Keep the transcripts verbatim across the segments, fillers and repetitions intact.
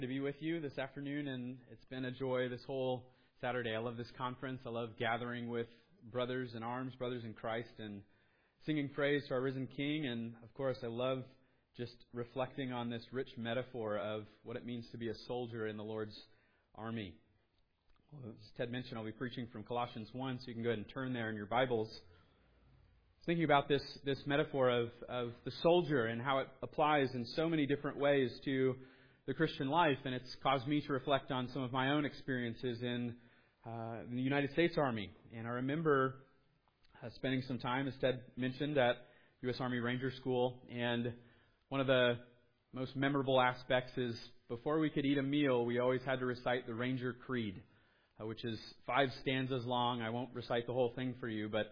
To be with you this afternoon, and it's been a joy this whole Saturday. I love this conference. I love gathering with brothers in arms, brothers in Christ, and singing praise to our risen King. And of course, I love just reflecting on this rich metaphor of what it means to be a soldier in the Lord's army. Well, as Ted mentioned, I'll be preaching from Colossians one, so you can go ahead and turn there in your Bibles. I was thinking about this this metaphor of, of the soldier and how it applies in so many different ways to the Christian life, and it's caused me to reflect on some of my own experiences in, uh, in the United States Army. And I remember uh, spending some time, as Ted mentioned, at U S Army Ranger School. And one of the most memorable aspects is before we could eat a meal, we always had to recite the Ranger Creed, uh, which is five stanzas long. I won't recite the whole thing for you, but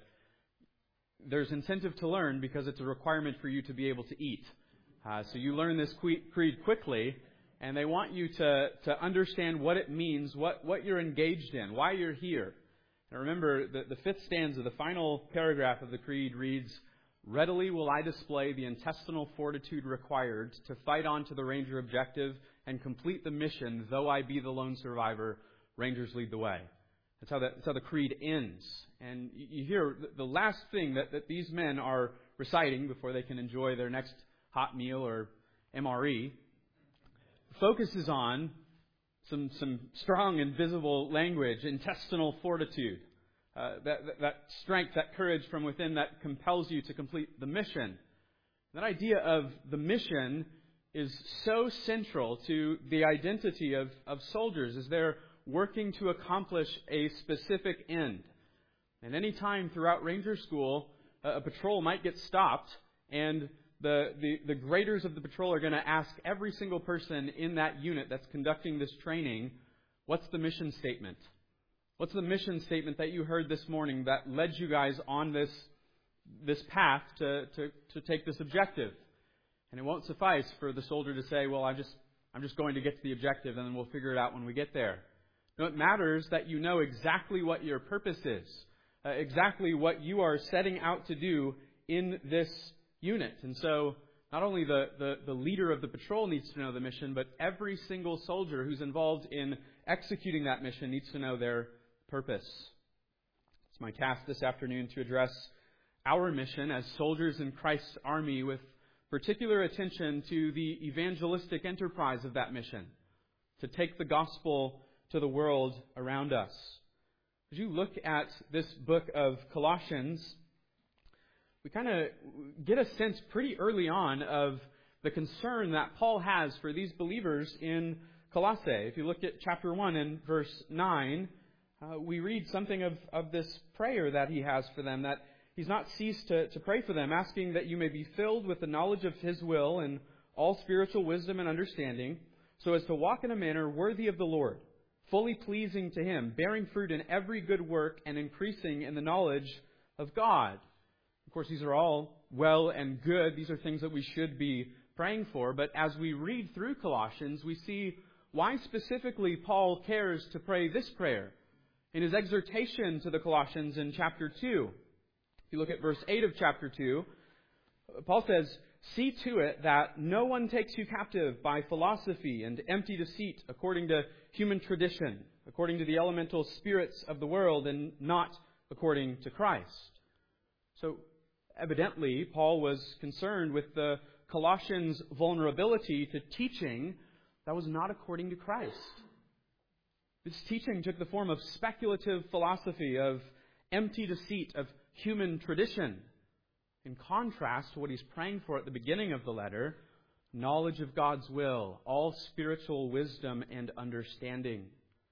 there's incentive to learn because it's a requirement for you to be able to eat. Uh, so you learn this creed quickly. And they want you to, to understand what it means, what, what you're engaged in, why you're here. And remember, the, the fifth stanza, the final paragraph of the creed reads, "Readily will I display the intestinal fortitude required to fight on to the Ranger objective and complete the mission, though I be the lone survivor, Rangers lead the way." That's how, that, that's how the creed ends. And you hear the last thing that, that these men are reciting before they can enjoy their next hot meal or M R E focuses on some some strong and visible language, intestinal fortitude, uh, that, that that strength, that courage from within that compels you to complete the mission. That idea of the mission is so central to the identity of, of soldiers as they're working to accomplish a specific end. And any time throughout Ranger School, a, a patrol might get stopped, and The, the, the graders of the patrol are going to ask every single person in that unit that's conducting this training, what's the mission statement? What's the mission statement that you heard this morning that led you guys on this this path to, to, to take this objective? And it won't suffice for the soldier to say, well, I just, I'm just going to get to the objective and then we'll figure it out when we get there. No, it matters that you know exactly what your purpose is, uh, exactly what you are setting out to do in this unit. And so not only the, the, the leader of the patrol needs to know the mission, but every single soldier who's involved in executing that mission needs to know their purpose. It's my task this afternoon to address our mission as soldiers in Christ's army with particular attention to the evangelistic enterprise of that mission, to take the gospel to the world around us. As you look at this book of Colossians, we kind of get a sense pretty early on of the concern that Paul has for these believers in Colossae. If you look at chapter one and verse nine, uh, we read something of, of this prayer that he has for them, that he's not ceased to, to pray for them, asking that you may be filled with the knowledge of His will and all spiritual wisdom and understanding, so as to walk in a manner worthy of the Lord, fully pleasing to Him, bearing fruit in every good work and increasing in the knowledge of God. Of course, these are all well and good. These are things that we should be praying for. But as we read through Colossians, we see why specifically Paul cares to pray this prayer. In his exhortation to the Colossians in chapter two, if you look at verse eight of chapter two, Paul says, "See to it that no one takes you captive by philosophy and empty deceit according to human tradition, according to the elemental spirits of the world, and not according to Christ." So, evidently, Paul was concerned with the Colossians' vulnerability to teaching that was not according to Christ. This teaching took the form of speculative philosophy, of empty deceit, of human tradition. In contrast to what he's praying for at the beginning of the letter, knowledge of God's will, all spiritual wisdom and understanding.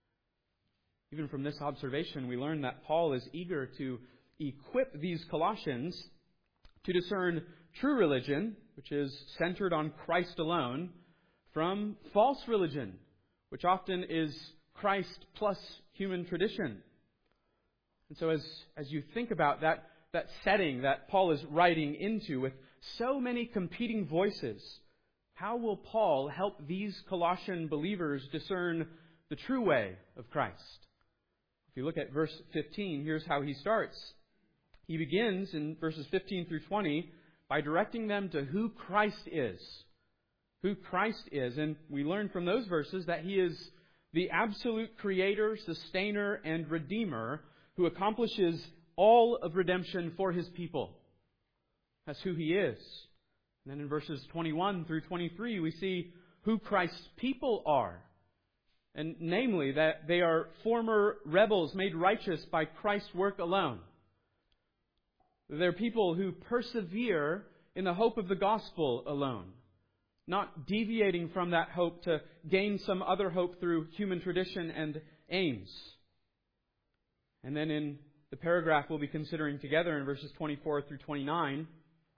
Even from this observation, we learn that Paul is eager to equip these Colossians to discern true religion, which is centered on Christ alone, from false religion, which often is Christ plus human tradition. And so as, as you think about that, that setting that Paul is writing into with so many competing voices, how will Paul help these Colossian believers discern the true way of Christ? If you look at verse fifteen, here's how he starts. He begins in verses fifteen through twenty by directing them to who Christ is. who Christ is. And we learn from those verses that He is the absolute creator, sustainer, and redeemer who accomplishes all of redemption for His people. That's who He is. And then in verses twenty-one through twenty-three, we see who Christ's people are. And namely, that they are former rebels made righteous by Christ's work alone. They're people who persevere in the hope of the gospel alone, not deviating from that hope to gain some other hope through human tradition and aims. And then in the paragraph we'll be considering together in verses twenty-four through twenty-nine,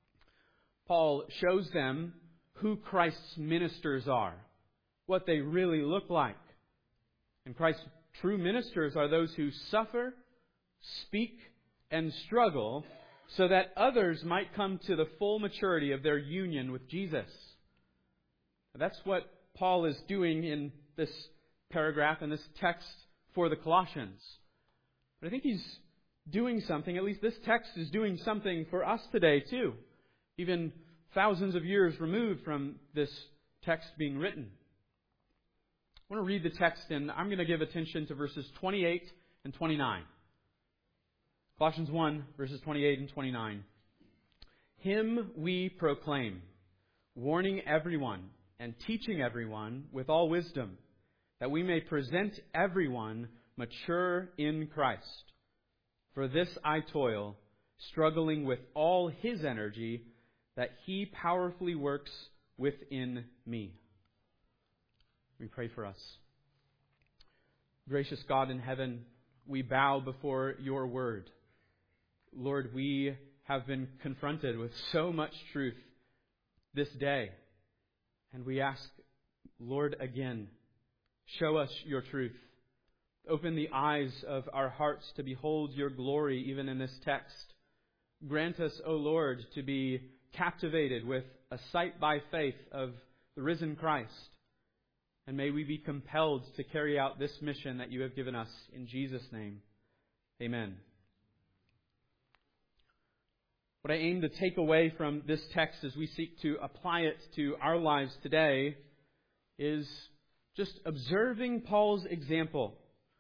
Paul shows them who Christ's ministers are, what they really look like. And Christ's true ministers are those who suffer, speak, and struggle so that others might come to the full maturity of their union with Jesus. That's what Paul is doing in this paragraph, in this text for the Colossians. But I think he's doing something, at least this text is doing something for us today too, even thousands of years removed from this text being written. I want to read the text, and I'm going to give attention to verses twenty-eight and twenty-nine. Colossians one, verses twenty-eight and twenty-nine. Him we proclaim, warning everyone and teaching everyone with all wisdom, that we may present everyone mature in Christ. For this I toil, struggling with all His energy, that He powerfully works within me. We pray for us. Gracious God in heaven, we bow before Your word. Lord, we have been confronted with so much truth this day. And we ask, Lord, again, show us Your truth. Open the eyes of our hearts to behold Your glory even in this text. Grant us, O Lord, to be captivated with a sight by faith of the risen Christ. And may we be compelled to carry out this mission that You have given us. In Jesus' name, amen. What I aim to take away from this text as we seek to apply it to our lives today is just observing Paul's example.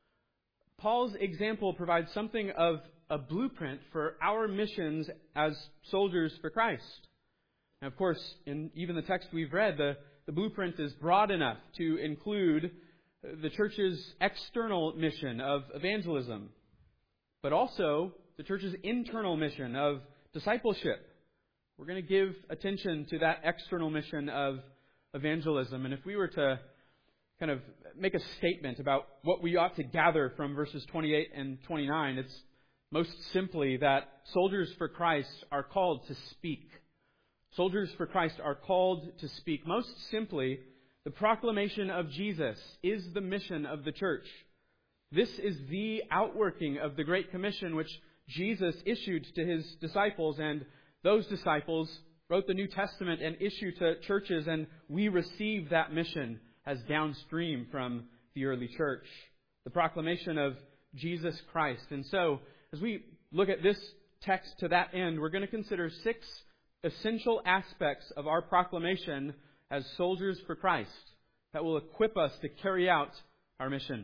Paul's example provides something of a blueprint for our missions as soldiers for Christ. And of course, in even the text we've read, the, the blueprint is broad enough to include the church's external mission of evangelism, but also the church's internal mission of discipleship. We're going to give attention to that external mission of evangelism. And if we were to kind of make a statement about what we ought to gather from verses twenty-eight and twenty-nine, it's most simply that soldiers for Christ are called to speak. Soldiers for Christ are called to speak. Most simply, the proclamation of Jesus is the mission of the church. This is the outworking of the Great Commission which Jesus issued to His disciples, and those disciples wrote the New Testament and issued to churches, and we receive that mission as downstream from the early church. The proclamation of Jesus Christ. And so, as we look at this text to that end, we're going to consider six essential aspects of our proclamation as soldiers for Christ that will equip us to carry out our mission.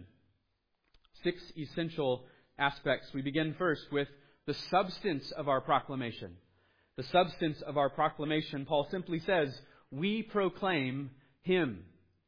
Six essential aspects. We begin first with the substance of our proclamation. The substance of our proclamation, Paul simply says, we proclaim Him.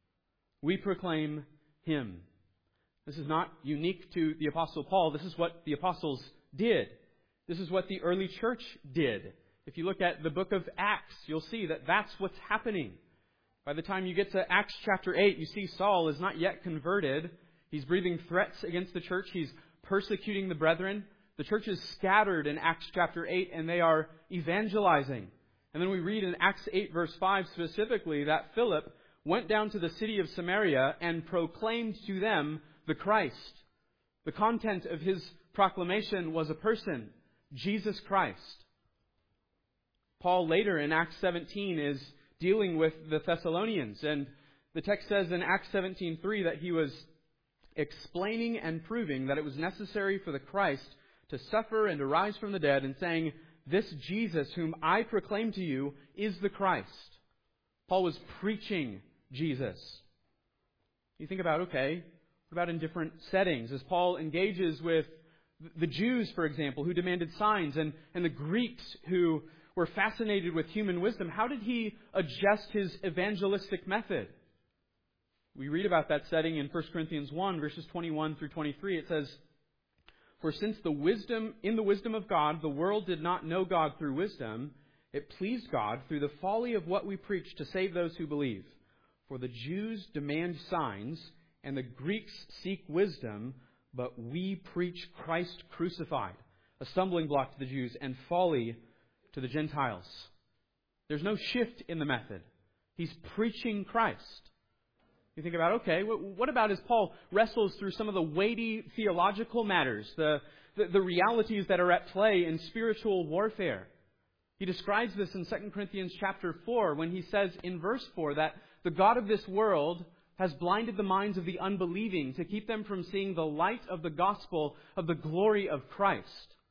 We proclaim Him. This is not unique to the Apostle Paul. This is what the apostles did. This is what the early church did. If you look at the book of Acts, you'll see that that's what's happening. By the time you get to Acts chapter eight, you see Saul is not yet converted. He's breathing threats against the church. He's persecuting the brethren. The church is scattered in Acts chapter eight, and they are evangelizing. And then we read in Acts eight verse five specifically that Philip went down to the city of Samaria and proclaimed to them the Christ. The content of his proclamation was a person, Jesus Christ. Paul later in Acts seventeen is dealing with the Thessalonians, and the text says in Acts seventeen three that he was explaining and proving that it was necessary for the Christ to suffer and to rise from the dead, and saying, this Jesus whom I proclaim to you is the Christ. Paul was preaching Jesus. You think about, okay, what about in different settings? As Paul engages with the Jews, for example, who demanded signs, and, and the Greeks who were fascinated with human wisdom, how did he adjust his evangelistic method? We read about that setting in First Corinthians one, verses twenty-one through twenty-three. It says, "For since the wisdom, in the wisdom of God, the world did not know God through wisdom, it pleased God through the folly of what we preach to save those who believe. For the Jews demand signs, and the Greeks seek wisdom, but we preach Christ crucified, a stumbling block to the Jews and folly to the Gentiles." There's no shift in the method. He's preaching Christ. You think about, okay, what about as Paul wrestles through some of the weighty theological matters, the, the, the realities that are at play in spiritual warfare? He describes this in Second Corinthians chapter four when he says in verse four that the God of this world has blinded the minds of the unbelieving to keep them from seeing the light of the gospel of the glory of Christ.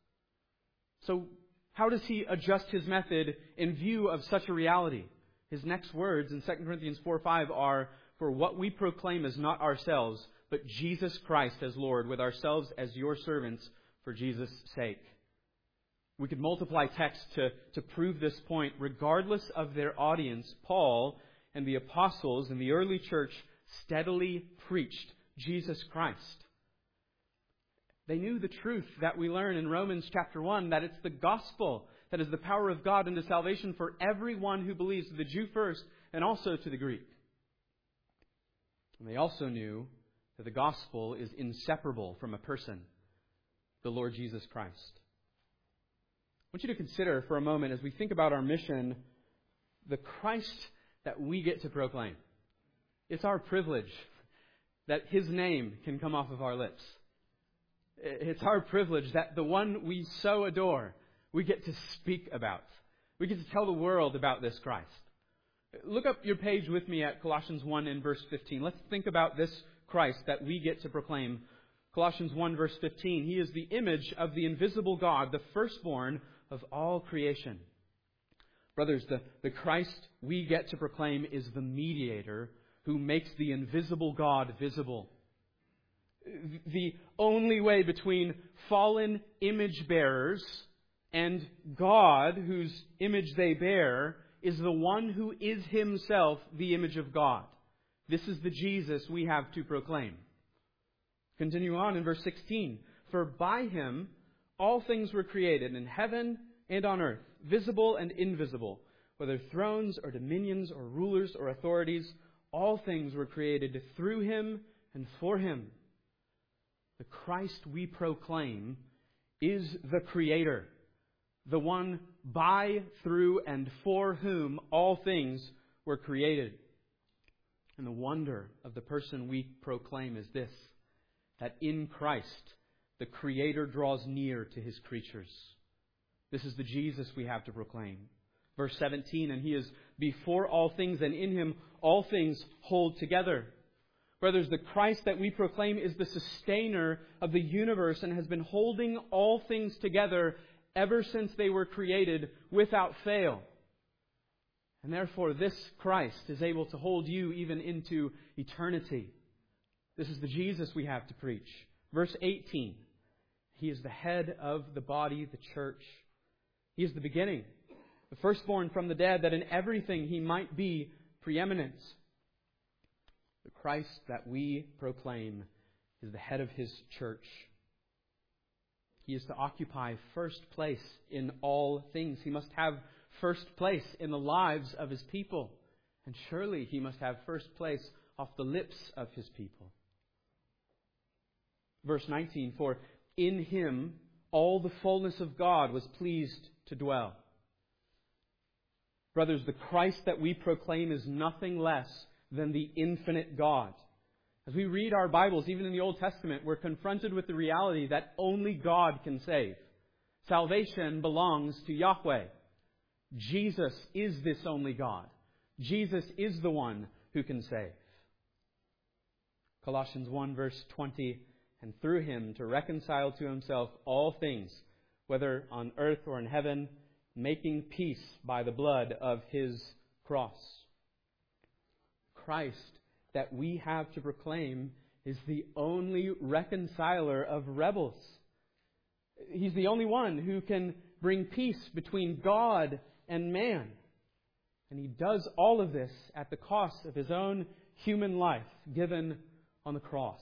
So how does he adjust his method in view of such a reality? His next words in Second Corinthians four five are, "For what we proclaim is not ourselves, but Jesus Christ as Lord, with ourselves as your servants for Jesus' sake." We could multiply texts to, to prove this point. Regardless of their audience, Paul and the apostles in the early church steadily preached Jesus Christ. They knew the truth that we learn in Romans chapter one, that it's the gospel that is the power of God unto salvation for everyone who believes, to the Jew first and also to the Greek. And they also knew that the gospel is inseparable from a person, the Lord Jesus Christ. I want you to consider for a moment, as we think about our mission, the Christ that we get to proclaim. It's our privilege that His name can come off of our lips. It's our privilege that the one we so adore, we get to speak about. We get to tell the world about this Christ. Look up your page with me at Colossians one and verse fifteen. Let's think about this Christ that we get to proclaim. Colossians one verse fifteen. "He is the image of the invisible God, the firstborn of all creation." Brothers, the, the Christ we get to proclaim is the mediator who makes the invisible God visible. The only way between fallen image bearers and God, whose image they bear, is the one who is Himself the image of God. This is the Jesus we have to proclaim. Continue on in verse sixteen. "For by Him all things were created in heaven and on earth, visible and invisible, whether thrones or dominions or rulers or authorities, all things were created through Him and for Him." The Christ we proclaim is the Creator, the one by, through, and for whom all things were created. And the wonder of the person we proclaim is this, that in Christ, the Creator draws near to His creatures. This is the Jesus we have to proclaim. Verse seventeen, "And He is before all things, and in Him all things hold together." Brothers, the Christ that we proclaim is the sustainer of the universe and has been holding all things together ever since they were created without fail. And therefore, this Christ is able to hold you even into eternity. This is the Jesus we have to preach. Verse eighteen, "He is the head of the body, the church. He is the beginning, the firstborn from the dead, that in everything He might be preeminent." The Christ that we proclaim is the head of His church. He is to occupy first place in all things. He must have first place in the lives of His people. And surely He must have first place off the lips of His people. Verse nineteen, "For in Him all the fullness of God was pleased to dwell." Brothers, the Christ that we proclaim is nothing less than the infinite God. As we read our Bibles, even in the Old Testament, we're confronted with the reality that only God can save. Salvation belongs to Yahweh. Jesus is this only God. Jesus is the one who can save. Colossians one verse twenty, "And through Him to reconcile to Himself all things, whether on earth or in heaven, making peace by the blood of His cross." Christ that we have to proclaim is the only reconciler of rebels. He's the only one who can bring peace between God and man. And He does all of this at the cost of His own human life given on the cross.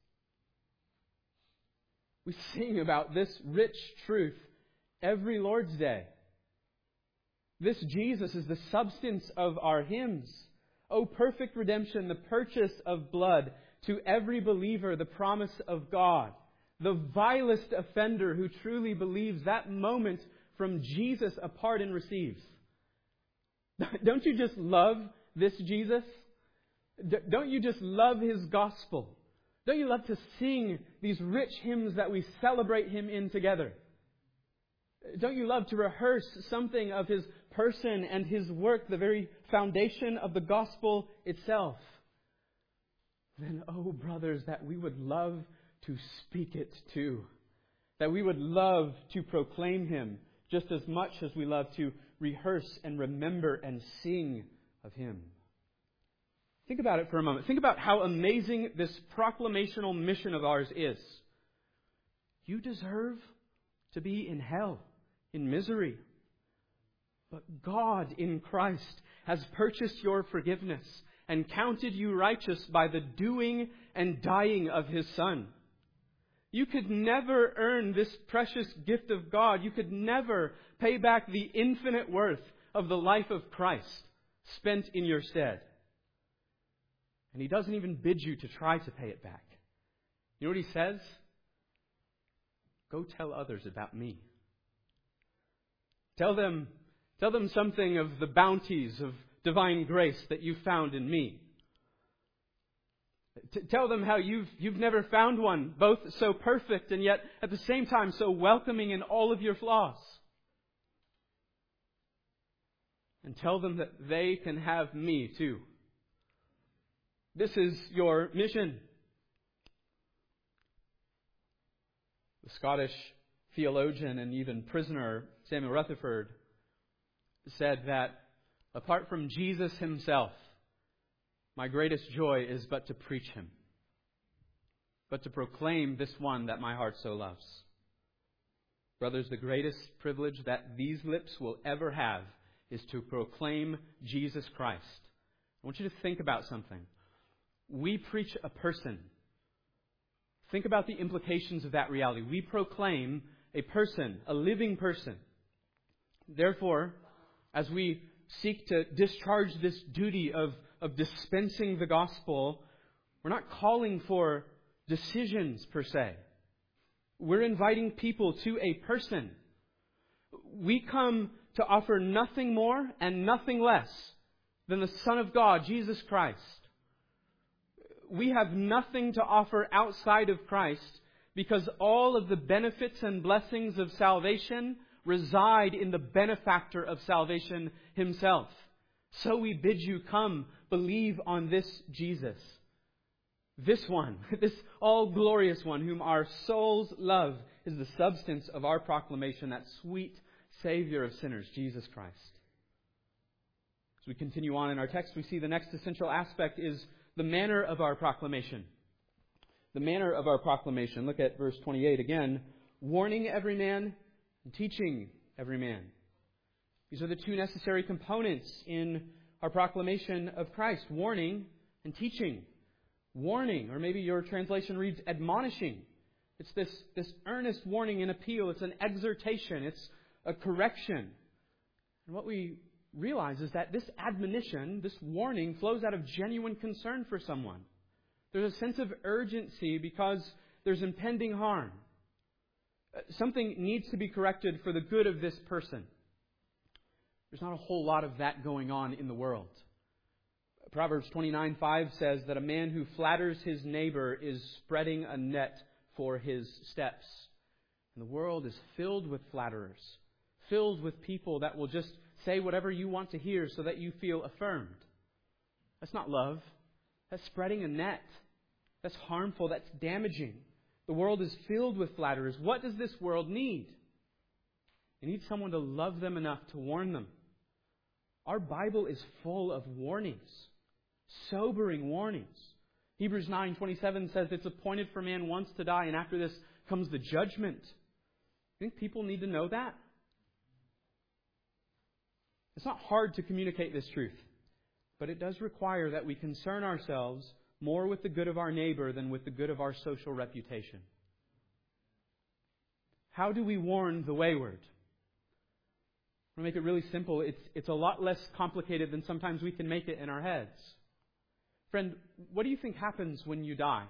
We sing about this rich truth every Lord's Day. This Jesus is the substance of our hymns. O perfect redemption, the purchase of blood, to every believer the promise of God. The vilest offender who truly believes that moment from Jesus a pardon receives. Don't you just love this Jesus? Don't you just love His gospel? Don't you love to sing these rich hymns that we celebrate Him in together? Don't you love to rehearse something of His person and His work, the very foundation of the gospel itself? Then, oh brothers, that we would love to speak it too. That we would love to proclaim Him just as much as we love to rehearse and remember and sing of Him. Think about it for a moment. Think about how amazing this proclamational mission of ours is. You deserve to be in hell, in misery. But God in Christ has purchased your forgiveness and counted you righteous by the doing and dying of His Son. You could never earn this precious gift of God. You could never pay back the infinite worth of the life of Christ spent in your stead. And He doesn't even bid you to try to pay it back. You know what He says? Go tell others about me. Tell them, tell them something of the bounties of divine grace that you found in me. T- tell them how you've, you've never found one, both so perfect and yet at the same time so welcoming in all of your flaws. And tell them that they can have me too. This is your mission. The Scottish theologian and even prisoner Samuel Rutherford said that apart from Jesus Himself, my greatest joy is but to preach Him, but to proclaim this one that my heart so loves. Brothers, the greatest privilege that these lips will ever have is to proclaim Jesus Christ. I want you to think about something. We preach a person. Think about the implications of that reality. We proclaim a person, a living person. Therefore, as we seek to discharge this duty of, of dispensing the gospel, we're not calling for decisions per se. We're inviting people to a person. We come to offer nothing more and nothing less than the Son of God, Jesus Christ. We have nothing to offer outside of Christ because all of the benefits and blessings of salvation reside in the benefactor of salvation Himself. So we bid you come, believe on this Jesus. This one, this all-glorious one whom our souls love is the substance of our proclamation, that sweet Savior of sinners, Jesus Christ. As we continue on in our text, we see the next essential aspect is the manner of our proclamation. The manner of our proclamation. Look at verse twenty-eight again. Warning every man and teaching every man. These are the two necessary components in our proclamation of Christ. Warning and teaching. Warning, or maybe your translation reads admonishing. It's this, this earnest warning and appeal. It's an exhortation. It's a correction. And what we realize is that this admonition, this warning, flows out of genuine concern for someone. There's a sense of urgency because there's impending harm. Something needs to be corrected for the good of this person. There's not a whole lot of that going on in the world. Proverbs twenty-nine five says that a man who flatters his neighbor is spreading a net for his steps. And the world is filled with flatterers, filled with people that will just say whatever you want to hear so that you feel affirmed. That's not love. That's spreading a net. That's harmful. That's damaging. The world is filled with flatterers. What does this world need? It needs someone to love them enough to warn them. Our Bible is full of warnings. Sobering warnings. Hebrews nine twenty-seven says it's appointed for man once to die, and after this comes the judgment. You think people need to know that? It's not hard to communicate this truth, but it does require that we concern ourselves more with the good of our neighbor than with the good of our social reputation. How do we warn the wayward? I'm going to make it really simple. It's, it's a lot less complicated than sometimes we can make it in our heads. Friend, what do you think happens when you die?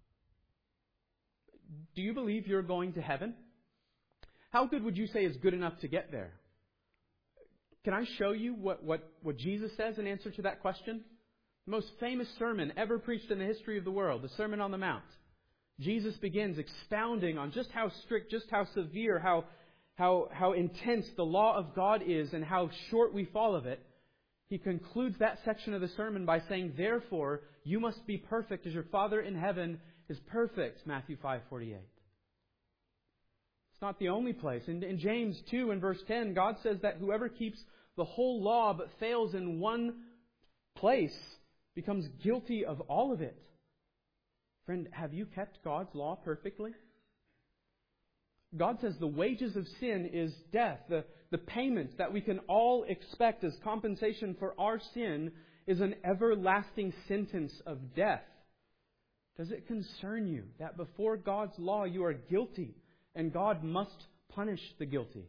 Do you believe you're going to heaven? How good would you say is good enough to get there? Can I show you what, what, what Jesus says in answer to that question? The most famous sermon ever preached in the history of the world, the Sermon on the Mount. Jesus begins expounding on just how strict, just how severe, how, how, how intense the law of God is and how short we fall of it. He concludes that section of the sermon by saying, therefore, you must be perfect as your Father in heaven is perfect, Matthew five forty-eight. It's not the only place. In, in James two and verse ten, God says that whoever keeps the whole law but fails in one place becomes guilty of all of it. Friend, have you kept God's law perfectly? God says the wages of sin is death. The, the payment that we can all expect as compensation for our sin is an everlasting sentence of death. Does it concern you that before God's law you are guilty and God must punish the guilty?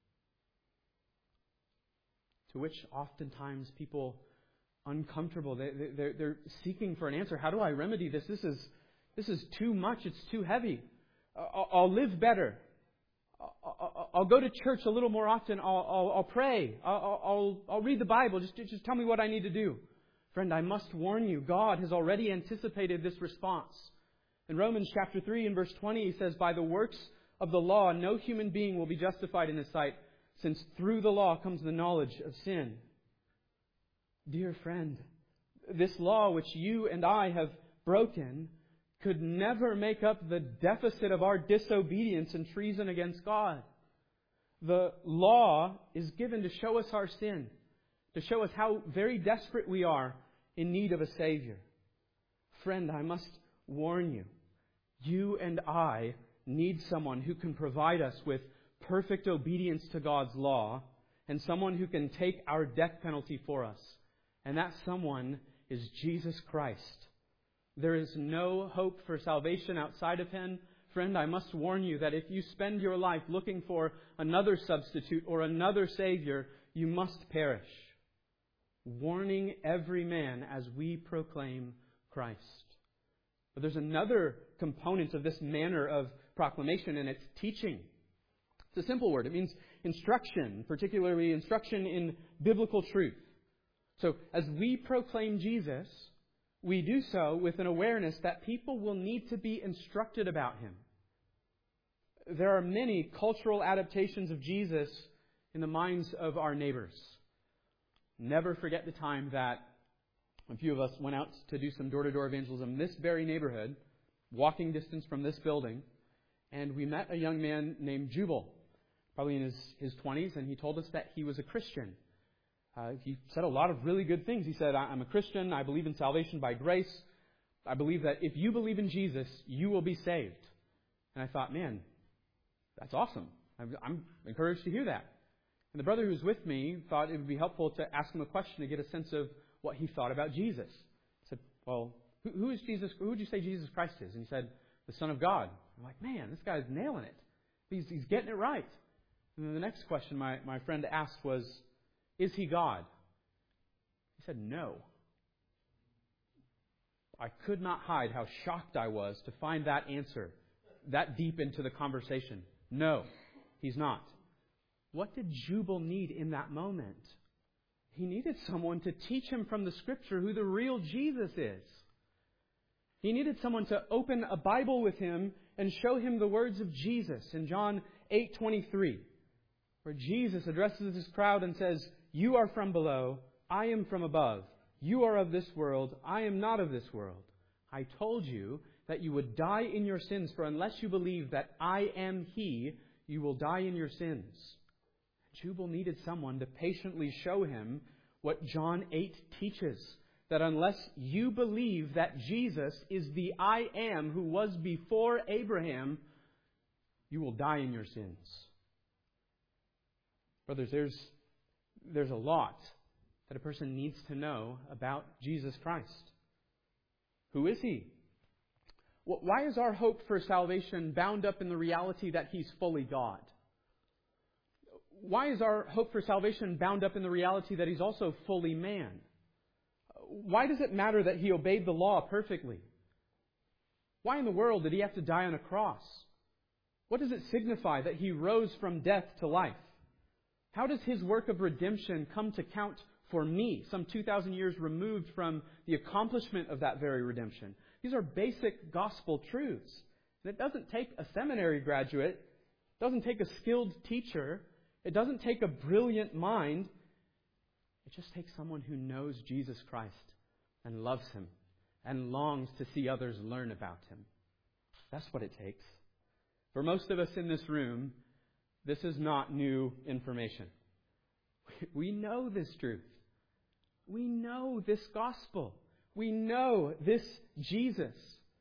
To which oftentimes people uncomfortable. They, they, they're, they're seeking for an answer. How do I remedy this? This is this is too much. It's too heavy. I'll, I'll live better. I'll, I'll go to church a little more often. I'll, I'll, I'll pray. I'll, I'll, I'll read the Bible. Just, just tell me what I need to do. Friend, I must warn you, God has already anticipated this response. In Romans chapter three and verse twenty, He says, by the works of the law, no human being will be justified in His sight, since through the law comes the knowledge of sin. Dear friend, this law which you and I have broken could never make up the deficit of our disobedience and treason against God. The law is given to show us our sin, to show us how very desperate we are in need of a Savior. Friend, I must warn you, you and I need someone who can provide us with perfect obedience to God's law and someone who can take our death penalty for us. And that someone is Jesus Christ. There is no hope for salvation outside of Him. Friend, I must warn you that if you spend your life looking for another substitute or another Savior, you must perish. Warning every man as we proclaim Christ. But there's another component of this manner of proclamation, and it's teaching. It's a simple word. It means instruction, particularly instruction in biblical truth. So as we proclaim Jesus, we do so with an awareness that people will need to be instructed about Him. There are many cultural adaptations of Jesus in the minds of our neighbors. Never forget the time that a few of us went out to do some door-to-door evangelism in this very neighborhood, walking distance from this building, and we met a young man named Jubal, probably in his, his twenties, and he told us that he was a Christian. Uh, he said a lot of really good things. He said, I'm a Christian. I believe in salvation by grace. I believe that if you believe in Jesus, you will be saved. And I thought, man, that's awesome. I'm, I'm encouraged to hear that. And the brother who was with me thought it would be helpful to ask him a question to get a sense of what he thought about Jesus. I said, well, who, who is Jesus? Who would you say Jesus Christ is? And he said, the Son of God. I'm like, man, this guy's nailing it. He's, he's getting it right. And then the next question my, my friend asked was, is He God? He said, no. I could not hide how shocked I was to find that answer that deep into the conversation. No, He's not. What did Jubal need in that moment? He needed someone to teach him from the Scripture who the real Jesus is. He needed someone to open a Bible with him and show him the words of Jesus in John eight twenty-three, where Jesus addresses His crowd and says, you are from below, I am from above. You are of this world, I am not of this world. I told you that you would die in your sins, for unless you believe that I am He, you will die in your sins. Jubal needed someone to patiently show him what John eight teaches, that unless you believe that Jesus is the I am who was before Abraham, you will die in your sins. Brothers, there's, there's a lot that a person needs to know about Jesus Christ. Who is He? Why is our hope for salvation bound up in the reality that He's fully God? Why is our hope for salvation bound up in the reality that He's also fully man? Why does it matter that He obeyed the law perfectly? Why in the world did He have to die on a cross? What does it signify that He rose from death to life? How does His work of redemption come to count for me, some two thousand years removed from the accomplishment of that very redemption? These are basic gospel truths. And it doesn't take a seminary graduate, it doesn't take a skilled teacher, it doesn't take a brilliant mind. It just takes someone who knows Jesus Christ and loves Him and longs to see others learn about Him. That's what it takes. For most of us in this room, this is not new information. We know this truth. We know this gospel. We know this Jesus.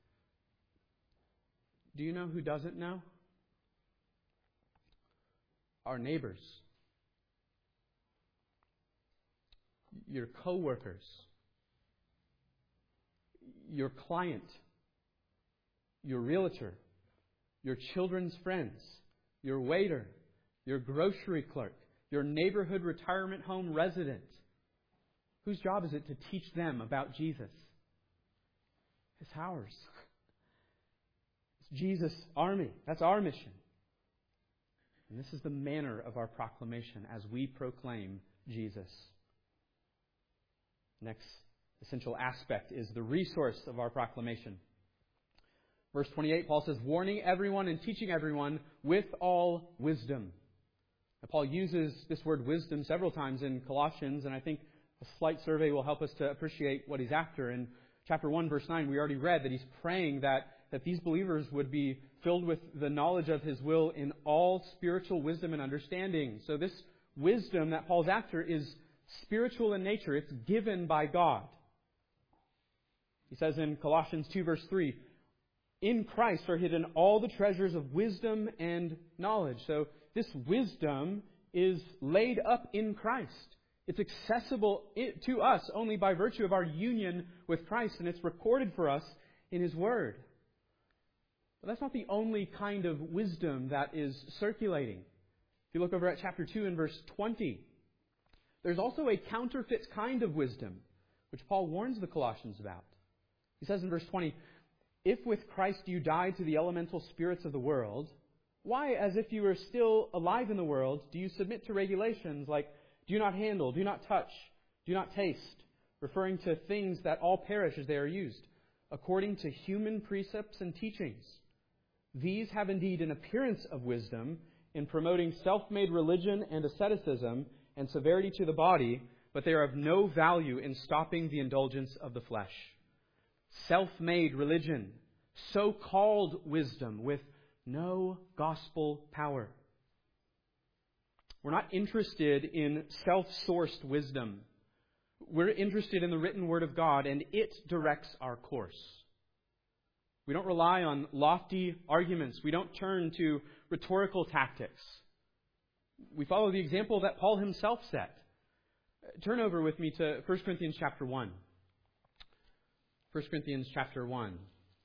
Do you know who doesn't know? Our neighbors. Your coworkers. Your client. Your realtor. Your children's friends. Your waiter. Your grocery clerk. Your neighborhood retirement home resident. Whose job is it to teach them about Jesus? It's ours. It's Jesus' army. That's our mission. And this is the manner of our proclamation as we proclaim Jesus. Next essential aspect is the resource of our proclamation. Verse twenty-eight, Paul says, warning everyone and teaching everyone with all wisdom. Now, Paul uses this word wisdom several times in Colossians, and I think a slight survey will help us to appreciate what he's after. In chapter one, verse nine, we already read that he's praying that, that these believers would be filled with the knowledge of His will in all spiritual wisdom and understanding. So this wisdom that Paul's after is spiritual in nature. It's given by God. He says in Colossians two, verse three, in Christ are hidden all the treasures of wisdom and knowledge. So this wisdom is laid up in Christ. It's accessible to us only by virtue of our union with Christ, and it's recorded for us in His Word. But that's not the only kind of wisdom that is circulating. If you look over at chapter two and verse twenty, there's also a counterfeit kind of wisdom, which Paul warns the Colossians about. He says in verse twenty, if with Christ you died to the elemental spirits of the world, why, as if you were still alive in the world, do you submit to regulations like do not handle, do not touch, do not taste, referring to things that all perish as they are used, according to human precepts and teachings? These have indeed an appearance of wisdom in promoting self-made religion and asceticism and severity to the body, but they are of no value in stopping the indulgence of the flesh. Self-made religion, so-called wisdom with no gospel power. We're not interested in self-sourced wisdom. We're interested in the written Word of God, and it directs our course. We don't rely on lofty arguments. We don't turn to rhetorical tactics. We follow the example that Paul himself set. Turn over with me to First Corinthians chapter one. First Corinthians chapter one.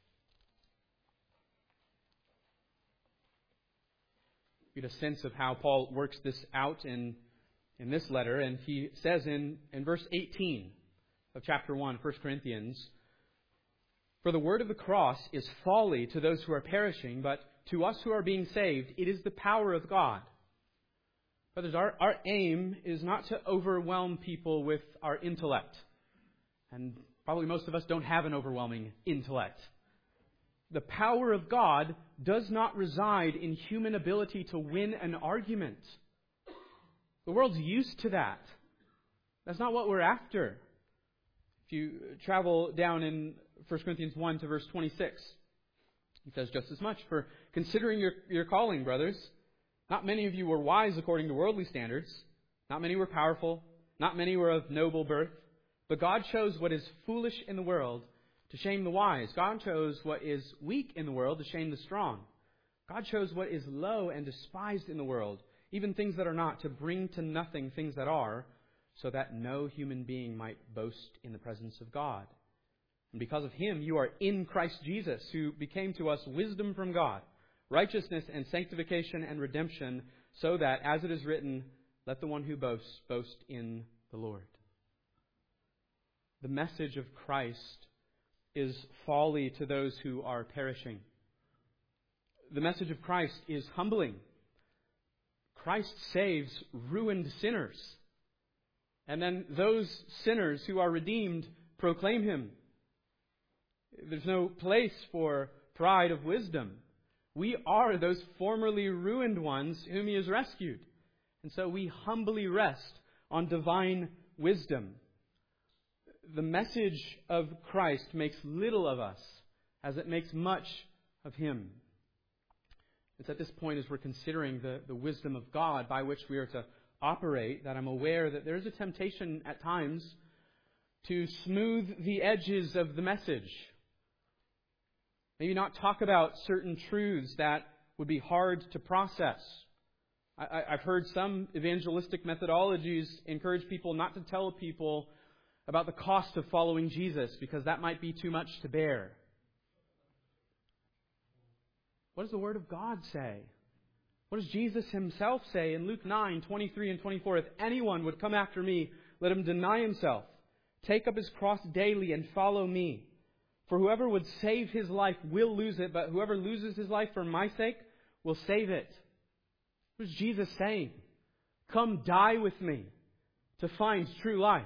Get a sense of how Paul works this out in, in this letter. And he says in, in verse eighteen of chapter one, First Corinthians, for the word of the cross is folly to those who are perishing, but to us who are being saved, it is the power of God. Brothers, our, our aim is not to overwhelm people with our intellect. And probably most of us don't have an overwhelming intellect. The power of God does not reside in human ability to win an argument. The world's used to that. That's not what we're after. If you travel down in First Corinthians one to verse twenty-six, he says just as much. For considering your, your calling, brothers, not many of you were wise according to worldly standards. Not many were powerful. Not many were of noble birth. But God chose what is foolish in the world to shame the wise. God chose what is weak in the world to shame the strong. God chose what is low and despised in the world, even things that are not, to bring to nothing things that are, so that no human being might boast in the presence of God. And because of Him, you are in Christ Jesus, who became to us wisdom from God, righteousness and sanctification and redemption, so that, as it is written, let the one who boasts boast in the Lord. The message of Christ is folly to those who are perishing. The message of Christ is humbling. Christ saves ruined sinners. And then those sinners who are redeemed proclaim Him. There's no place for pride of wisdom. We are those formerly ruined ones whom He has rescued. And so we humbly rest on divine wisdom. The message of Christ makes little of us as it makes much of Him. It's at this point, as we're considering the, the wisdom of God by which we are to operate, that I'm aware that there is a temptation at times to smooth the edges of the message. Maybe not talk about certain truths that would be hard to process. I, I've heard some evangelistic methodologies encourage people not to tell people about the cost of following Jesus because that might be too much to bear. What does the Word of God say? What does Jesus Himself say in Luke nine, twenty-three and twenty-four? If anyone would come after me, let him deny himself, take up his cross daily and follow me. For whoever would save his life will lose it, but whoever loses his life for my sake will save it. What is Jesus saying? Come die with me to find true life.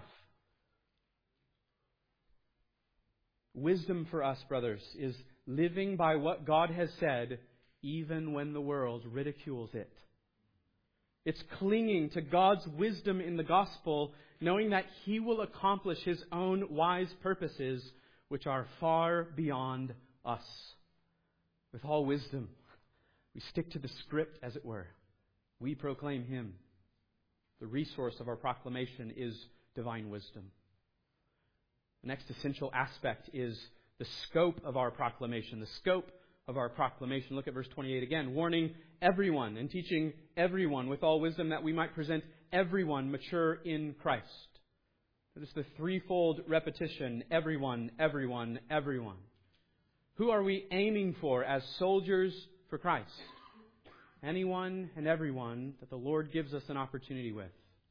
Wisdom for us, brothers, is living by what God has said, even when the world ridicules it. It's clinging to God's wisdom in the gospel, knowing that He will accomplish His own wise purposes, which are far beyond us. With all wisdom, we stick to the script, as it were. We proclaim Him. The resource of our proclamation is divine wisdom. The next essential aspect is the scope of our proclamation. The scope of our proclamation. Look at verse twenty-eight again. Warning everyone and teaching everyone with all wisdom, that we might present everyone mature in Christ. That is the threefold repetition. Everyone, everyone, everyone. Who are we aiming for as soldiers for Christ? Anyone and everyone that the Lord gives us an opportunity with.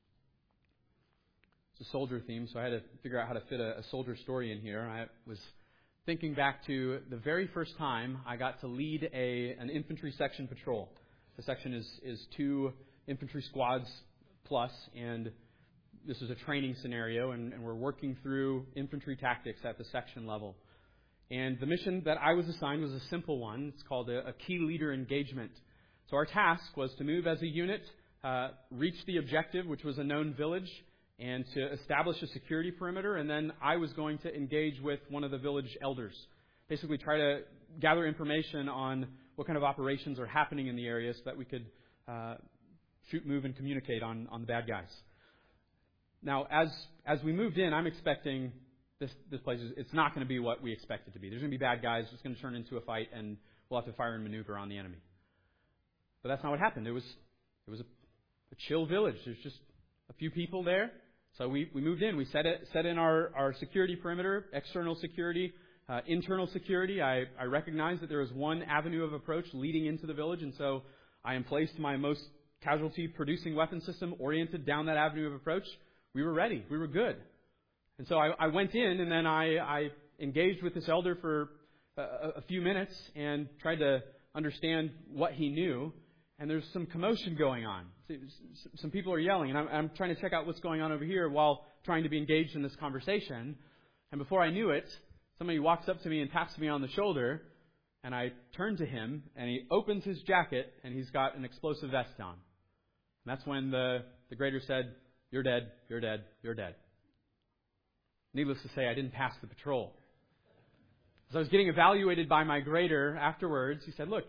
It's a soldier theme, so I had to figure out how to fit a, a soldier story in here. I was thinking back to the very first time I got to lead a an infantry section patrol. The section is, is two infantry squads plus, and this is a training scenario, and, and we're working through infantry tactics at the section level. And the mission that I was assigned was a simple one. It's called a, a key leader engagement. So our task was to move as a unit, uh, reach the objective, which was a known village, and to establish a security perimeter. And then I was going to engage with one of the village elders. Basically try to gather information on what kind of operations are happening in the area so that we could uh, shoot, move, and communicate on, on the bad guys. Now, as as we moved in, I'm expecting this this place is it's not going to be what we expect it to be. There's going to be bad guys. It's going to turn into a fight, and we'll have to fire and maneuver on the enemy. But that's not what happened. It was it was a, a chill village. There's just a few people there. So we, we moved in. We set it set in our, our security perimeter, external security, uh, internal security. I, I recognized that there was one avenue of approach leading into the village, and so I emplaced my most casualty-producing weapon system oriented down that avenue of approach. We were ready. We were good. And so I, I went in, and then I, I engaged with this elder for a, a few minutes and tried to understand what he knew. And there's some commotion going on. Some people are yelling, and I'm, I'm trying to check out what's going on over here while trying to be engaged in this conversation. And before I knew it, somebody walks up to me and taps me on the shoulder, and I turn to him, and he opens his jacket, and he's got an explosive vest on. And that's when the, the grader said, "You're dead, you're dead, you're dead." Needless to say, I didn't pass the patrol. As I was getting evaluated by my grader afterwards, he said, "Look, you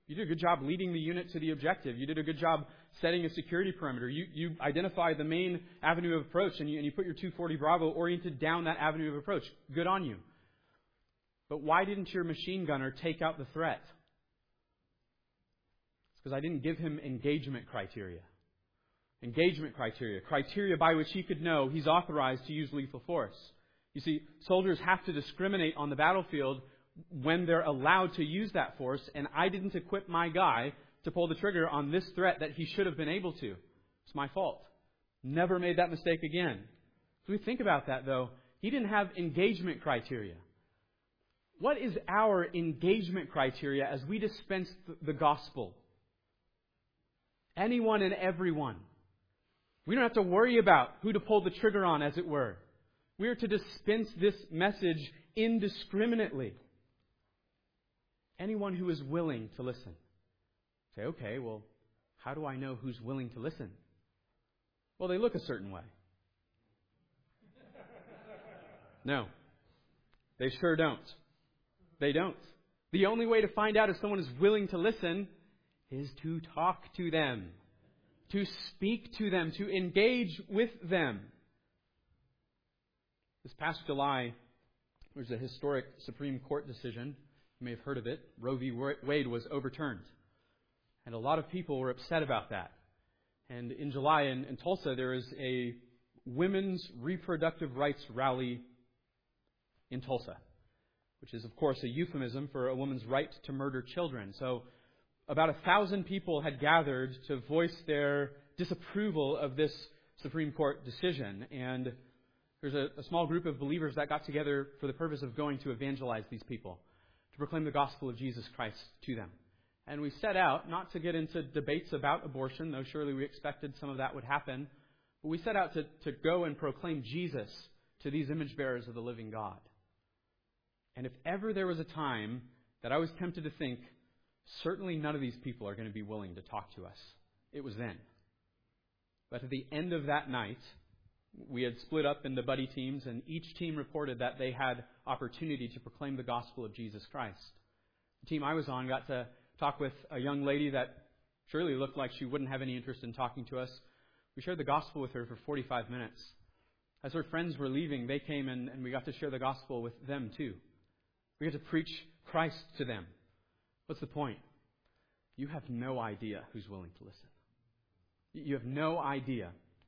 You did a good job leading the unit to the objective. You did a good job setting a security perimeter. You, you identified the main avenue of approach, and you, and you put your two forty Bravo oriented down that avenue of approach. Good on you. But why didn't your machine gunner take out the threat? It's because I didn't give him engagement criteria. Engagement criteria. Criteria by which he could know he's authorized to use lethal force. You see, soldiers have to discriminate on the battlefield when they're allowed to use that force, and I didn't equip my guy to pull the trigger on this threat that he should have been able to. It's my fault. Never made that mistake again. So we think about that, though. He didn't have engagement criteria. What is our engagement criteria as we dispense the gospel? Anyone and everyone. We don't have to worry about who to pull the trigger on, as it were. We are to dispense this message indiscriminately. Anyone who is willing to listen. Say, okay, well, how do I know who's willing to listen? Well, they look a certain way. No. They sure don't. They don't. The only way to find out if someone is willing to listen is to talk to them, to speak to them, to engage with them. This past July, there was a historic Supreme Court decision. You may have heard of it. Roe v. Wade was overturned. And a lot of people were upset about that. And in July in, in Tulsa, there is a women's reproductive rights rally in Tulsa, which is, of course, a euphemism for a woman's right to murder children. So about a thousand people had gathered to voice their disapproval of this Supreme Court decision. And there's a, a small group of believers that got together for the purpose of going to evangelize these people, to proclaim the gospel of Jesus Christ to them. And we set out not to get into debates about abortion, though surely we expected some of that would happen, but we set out to, to go and proclaim Jesus to these image bearers of the living God. And if ever there was a time that I was tempted to think, certainly none of these people are going to be willing to talk to us, it was then. But at the end of that night, we had split up into buddy teams, and each team reported that they had opportunity to proclaim the gospel of Jesus Christ. The team I was on got to talk with a young lady that surely looked like she wouldn't have any interest in talking to us. We shared the gospel with her for forty-five minutes. As her friends were leaving, they came and, and we got to share the gospel with them too. We got to preach Christ to them. What's the point? You have no idea who's willing to listen. You have no idea.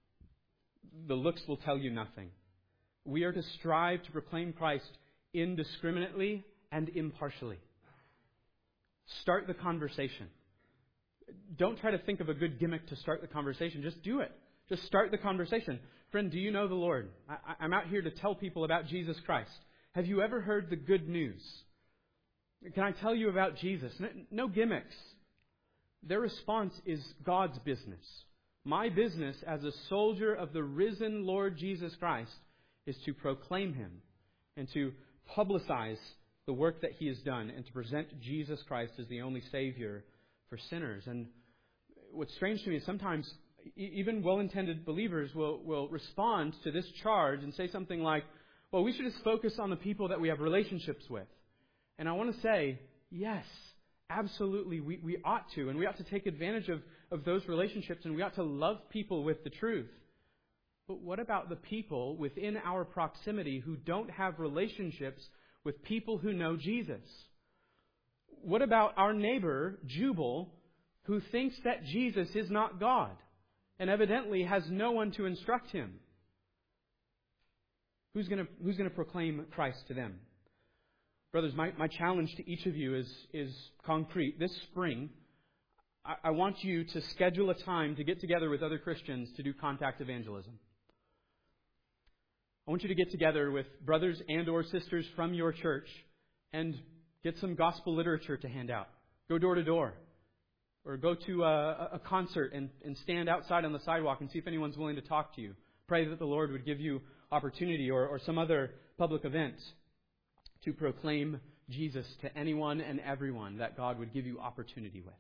The looks will tell you nothing. We are to strive to proclaim Christ indiscriminately and impartially. Start the conversation. Don't try to think of a good gimmick to start the conversation. Just do it. Just start the conversation. Friend, do you know the Lord? I, I'm out here to tell people about Jesus Christ. Have you ever heard the good news? Can I tell you about Jesus? No, no gimmicks. Their response is God's business. My business as a soldier of the risen Lord Jesus Christ is to proclaim Him and to publicize the work that He has done and to present Jesus Christ as the only Savior for sinners. And what's strange to me is sometimes even well-intended believers will, will respond to this charge and say something like, well, we should just focus on the people that we have relationships with. And I want to say, yes, absolutely, we, we ought to. And we ought to take advantage of, of those relationships, and we ought to love people with the truth. But what about the people within our proximity who don't have relationships with people who know Jesus? What about our neighbor, Jubal, who thinks that Jesus is not God and evidently has no one to instruct him? Who's going to, who's going to proclaim Christ to them? Brothers, my, my challenge to each of you is, is concrete. This spring, I, I want you to schedule a time to get together with other Christians to do contact evangelism. I want you to get together with brothers and or sisters from your church and get some gospel literature to hand out. Go door to door. Or go to a, a concert and, and stand outside on the sidewalk and see if anyone's willing to talk to you. Pray that the Lord would give you opportunity, or, or some other public event, to proclaim Jesus to anyone and everyone that God would give you opportunity with.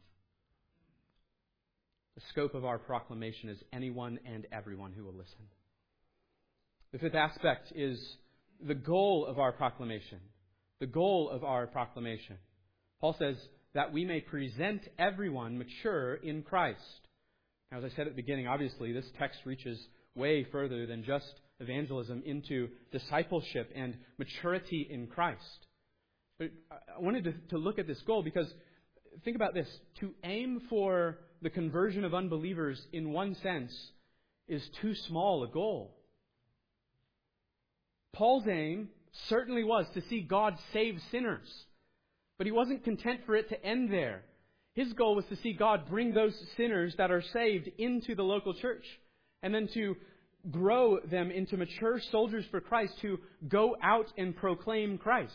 The scope of our proclamation is anyone and everyone who will listen. The fifth aspect is the goal of our proclamation. The goal of our proclamation. Paul says that we may present everyone mature in Christ. Now, as I said at the beginning, obviously this text reaches way further than just evangelism into discipleship and maturity in Christ. But I wanted to, to look at this goal because think about this. To aim for the conversion of unbelievers in one sense is too small a goal. Paul's aim certainly was to see God save sinners. But he wasn't content for it to end there. His goal was to see God bring those sinners that are saved into the local church and then to grow them into mature soldiers for Christ who go out and proclaim Christ.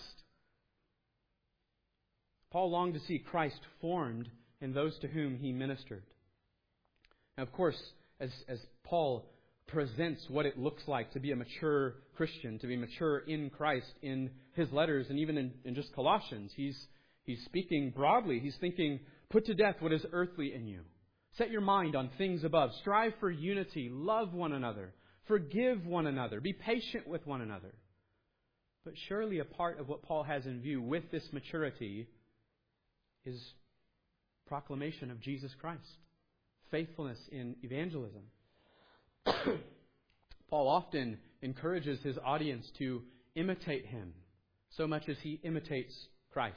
Paul longed to see Christ formed in those to whom he ministered. Now, of course, as, as Paul presents what it looks like to be a mature Christian, to be mature in Christ in his letters and even in, in just Colossians, he's he's speaking broadly. He's thinking, put to death what is earthly in you. Set your mind on things above. Strive for unity. Love one another. Forgive one another. Be patient with one another. But surely a part of what Paul has in view with this maturity is proclamation of Jesus Christ. Faithfulness in evangelism. Paul often encourages his audience to imitate him so much as he imitates Christ.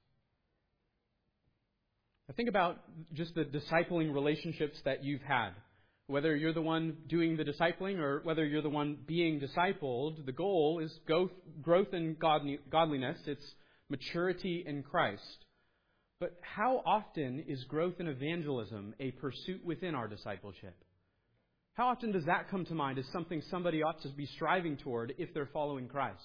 Now think about just the discipling relationships that you've had. Whether you're the one doing the discipling or whether you're the one being discipled, the goal is growth in godliness. It's maturity in Christ. But how often is growth in evangelism a pursuit within our discipleship? How often does that come to mind as something somebody ought to be striving toward if they're following Christ?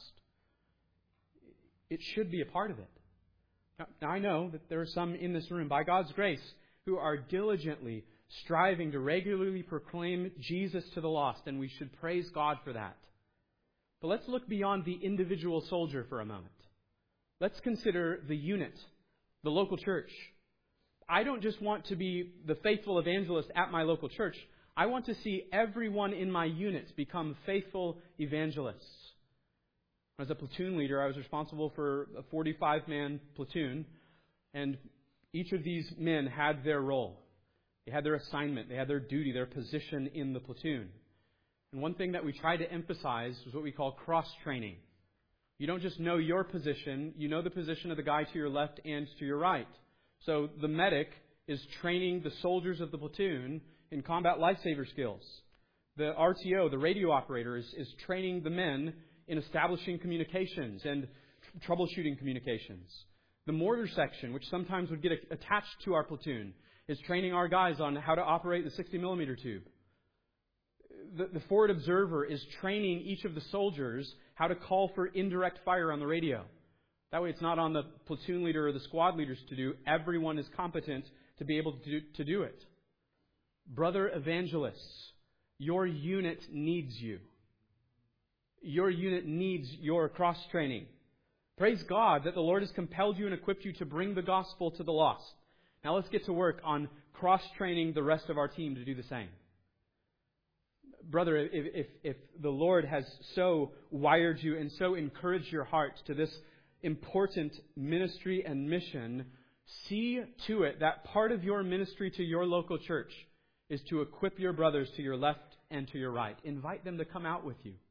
It should be a part of it. Now, now I know that there are some in this room, by God's grace, who are diligently striving to regularly proclaim Jesus to the lost, and we should praise God for that. But let's look beyond the individual soldier for a moment. Let's consider the unit, the local church. I don't just want to be the faithful evangelist at my local church. I want to see everyone in my unit become faithful evangelists. As a platoon leader, I was responsible for a forty-five man platoon, and each of these men had their role. They had their assignment, they had their duty, their position in the platoon. And one thing that we try to emphasize was what we call cross-training. You don't just know your position, you know the position of the guy to your left and to your right. So the medic is training the soldiers of the platoon in combat lifesaver skills. The R T O, the radio operator, is, is training the men in establishing communications and tr- troubleshooting communications. The mortar section, which sometimes would get a- attached to our platoon, is training our guys on how to operate the sixty millimeter tube. The, the forward observer is training each of the soldiers how to call for indirect fire on the radio. That way it's not on the platoon leader or the squad leaders to do. Everyone is competent to be able to do, to do it. Brother evangelists, your unit needs you. Your unit needs your cross-training. Praise God that the Lord has compelled you and equipped you to bring the gospel to the lost. Now let's get to work on cross-training the rest of our team to do the same. Brother, if, if, if the Lord has so wired you and so encouraged your heart to this important ministry and mission, see to it that part of your ministry to your local church is to equip your brothers to your left and to your right. Invite them to come out with you.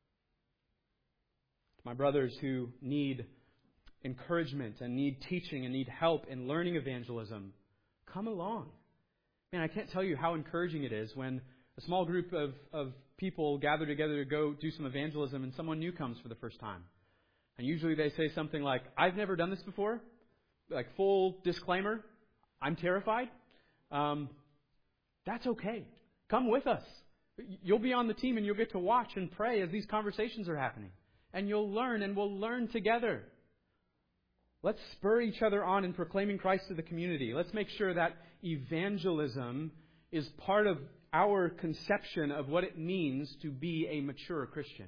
My brothers who need encouragement and need teaching and need help in learning evangelism, come along. Man, I can't tell you how encouraging it is when a small group of, of people gather together to go do some evangelism and someone new comes for the first time. And usually they say something like, I've never done this before. Like full disclaimer, I'm terrified. Um, that's okay. Come with us. You'll be on the team and you'll get to watch and pray as these conversations are happening. And you'll learn and we'll learn together. Let's spur each other on in proclaiming Christ to the community. Let's make sure that evangelism is part of our conception of what it means to be a mature Christian.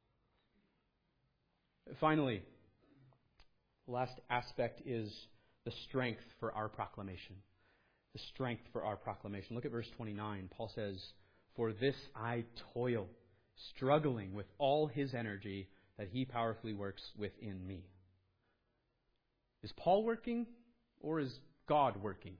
Finally, the last aspect is the strength for our proclamation. The strength for our proclamation. Look at verse twenty-nine. Paul says, "For this I toil, struggling with all his energy that he powerfully works within me." Is Paul working? Or is God working?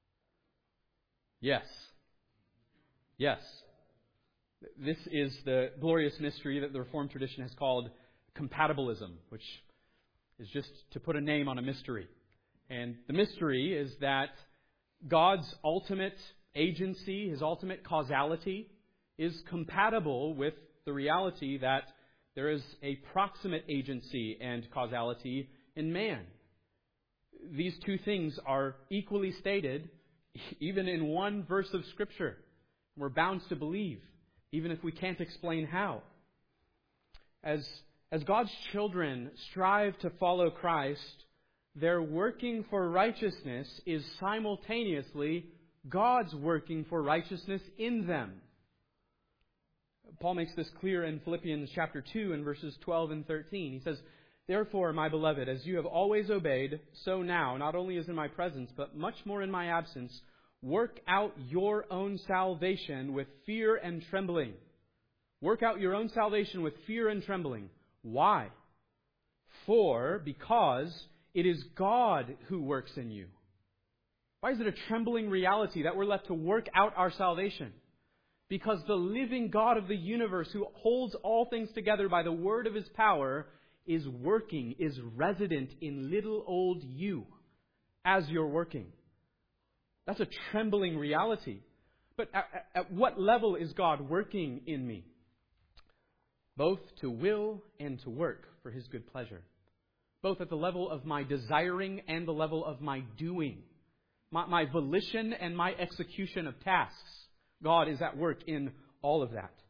Yes. Yes. This is the glorious mystery that the Reformed tradition has called compatibilism, which is just to put a name on a mystery. And the mystery is that God's ultimate agency, His ultimate causality, is compatible with the reality that there is a proximate agency and causality in man. These two things are equally stated even in one verse of Scripture. We're bound to believe, even if we can't explain how. As, as God's children strive to follow Christ, their working for righteousness is simultaneously God's working for righteousness in them. Paul makes this clear in Philippians chapter two and verses twelve and thirteen. He says, "Therefore, my beloved, as you have always obeyed, so now, not only as in my presence, but much more in my absence, work out your own salvation with fear and trembling." Work out your own salvation with fear and trembling. Why? For, because it is God who works in you. Why is it a trembling reality that we're left to work out our salvation? Because the living God of the universe, who holds all things together by the word of His power, is working, is resident in little old you as you're working. That's a trembling reality. But at, at what level is God working in me? Both to will and to work for His good pleasure. Both at the level of my desiring and the level of my doing. My, my volition and my execution of tasks. God is at work in all of that.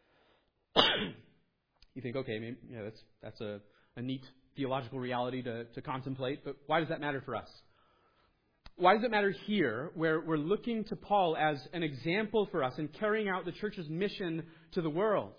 You think, okay, maybe, yeah, that's that's a, a neat theological reality to, to contemplate, but why does that matter for us? Why does it matter here, where we're looking to Paul as an example for us in carrying out the church's mission to the world?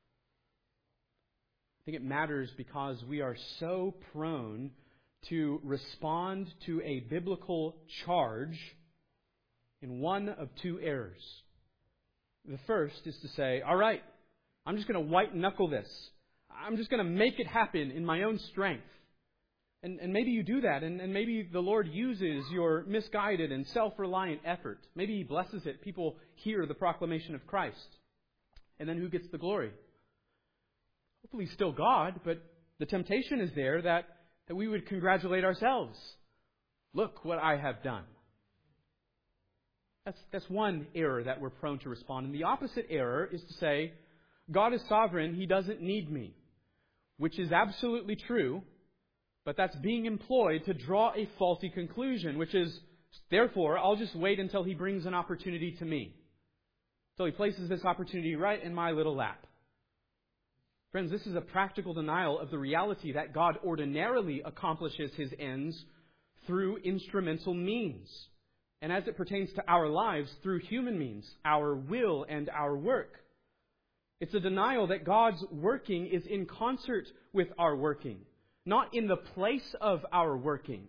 I think it matters because we are so prone to respond to a biblical charge in one of two errors. The first is to say, all right, I'm just going to white-knuckle this. I'm just going to make it happen in my own strength. And, and maybe you do that, and, and maybe the Lord uses your misguided and self-reliant effort. Maybe He blesses it. People hear the proclamation of Christ. And then who gets the glory? Hopefully still God, but the temptation is there that, that we would congratulate ourselves. Look what I have done. That's, that's one error that we're prone to respond. And the opposite error is to say, God is sovereign, He doesn't need me. Which is absolutely true, but that's being employed to draw a faulty conclusion, which is, therefore, I'll just wait until He brings an opportunity to me. Until He places this opportunity right in my little lap. Friends, this is a practical denial of the reality that God ordinarily accomplishes His ends through instrumental means. And as it pertains to our lives, through human means, our will and our work. It's a denial that God's working is in concert with our working, not in the place of our working.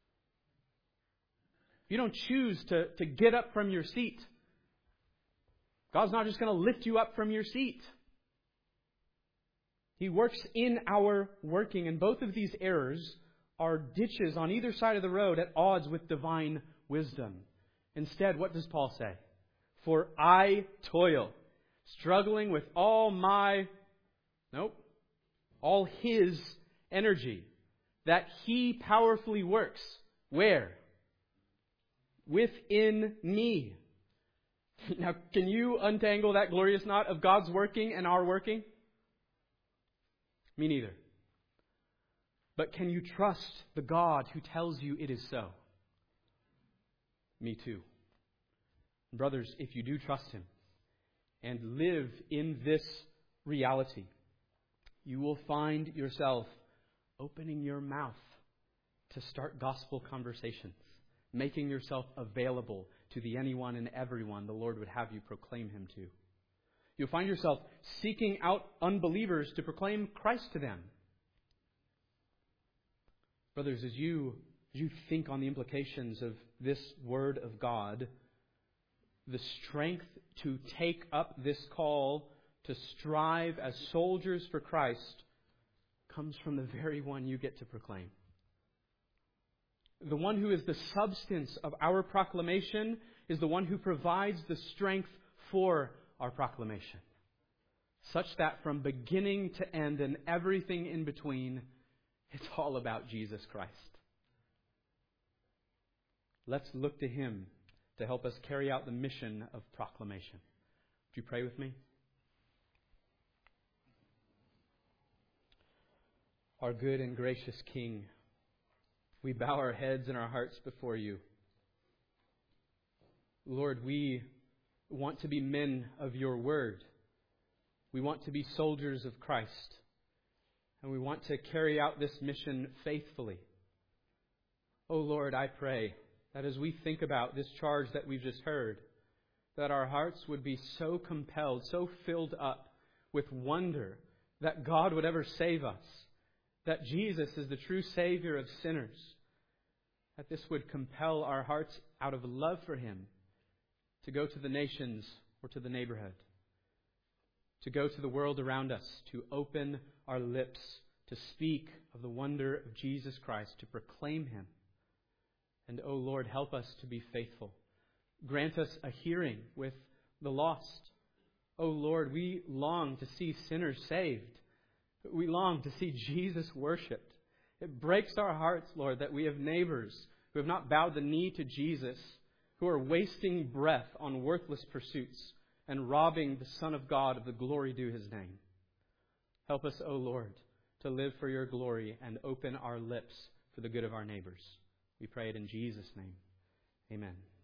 You don't choose to, to get up from your seat. God's not just going to lift you up from your seat. He works in our working, and both of these errors are ditches on either side of the road at odds with divine wisdom. Instead, what does Paul say? For I toil, struggling with all my, nope, all His energy, that He powerfully works. Where? Within me. Now, can you untangle that glorious knot of God's working and our working? Me neither. But can you trust the God who tells you it is so? Me too. Brothers, if you do trust Him and live in this reality, you will find yourself opening your mouth to start gospel conversations, making yourself available to the anyone and everyone the Lord would have you proclaim Him to. You'll find yourself seeking out unbelievers to proclaim Christ to them. Brothers, as you, as you think on the implications of this Word of God, the strength to take up this call to strive as soldiers for Christ comes from the very one you get to proclaim. The one who is the substance of our proclamation is the one who provides the strength for our proclamation, such that from beginning to end and everything in between, it's all about Jesus Christ. Let's look to Him to help us carry out the mission of proclamation. Would you pray with me? Our good and gracious King, we bow our heads and our hearts before You. Lord, we want to be men of Your word. We want to be soldiers of Christ. And we want to carry out this mission faithfully. Oh Lord, I pray that as we think about this charge that we've just heard, that our hearts would be so compelled, so filled up with wonder that God would ever save us, that Jesus is the true Savior of sinners, that this would compel our hearts out of love for Him to go to the nations or to the neighborhood, to go to the world around us, to open our lips, to speak of the wonder of Jesus Christ, to proclaim Him. And, oh Lord, help us to be faithful. Grant us a hearing with the lost. Oh Lord, we long to see sinners saved. We long to see Jesus worshipped. It breaks our hearts, Lord, that we have neighbors who have not bowed the knee to Jesus, who are wasting breath on worthless pursuits and robbing the Son of God of the glory due His name. Help us, O Lord, to live for Your glory and open our lips for the good of our neighbors. We pray it in Jesus' name. Amen.